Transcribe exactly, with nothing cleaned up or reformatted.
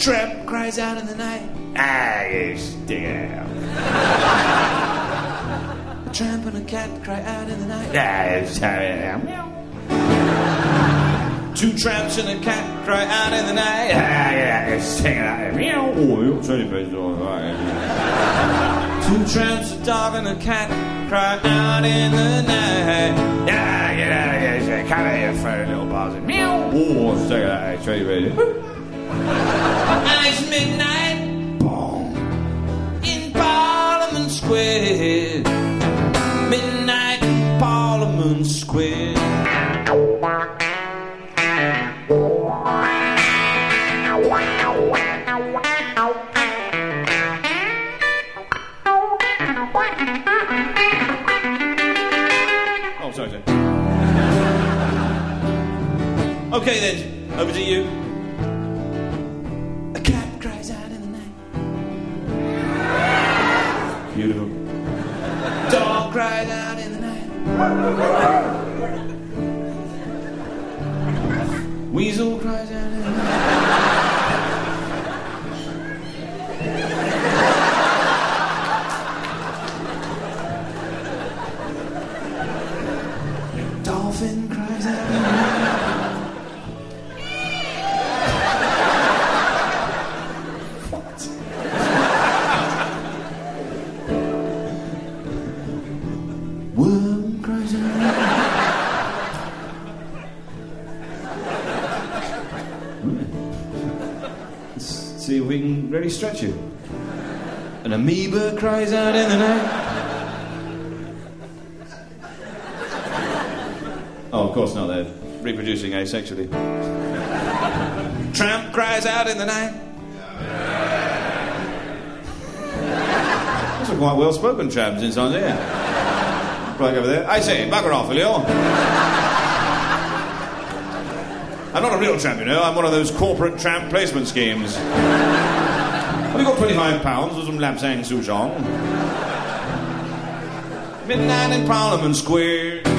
Tramp cries out in the night. Ah, you stick it out. A tramp and a cat cry out in the night. Ah, you stick it out. Meow. Two tramps and a cat cry out in the night. Ah, yeah, you stick it out. Meow. Oh, you're trying to be all right. Two tramps, a dog and a cat cry out in the night. Yeah, get out of here. Come out here, funny little bastard. Meow. Oh, stick it out. Try to be. And it's midnight. Boom. In Parliament Square. Midnight in Parliament Square. Oh, sorry, sorry. Okay then, over to you. A cat cries out in the night. Beautiful. Dog cries out in the night. Weasel cries out in the night. Dolphin cries out in the night. Worm cries out in the night. Let's see if we can really stretch you. An amoeba cries out in the night. Oh, of course not. They're reproducing asexually. Tramp cries out in the night. Those are quite well-spoken tramps inside here. Right over there. I say, bugger off, will you? I'm not a real tramp, you know. I'm one of those corporate tramp placement schemes. Have you got twenty-five pounds for some lapsang souchong? Midnight in Parliament Square.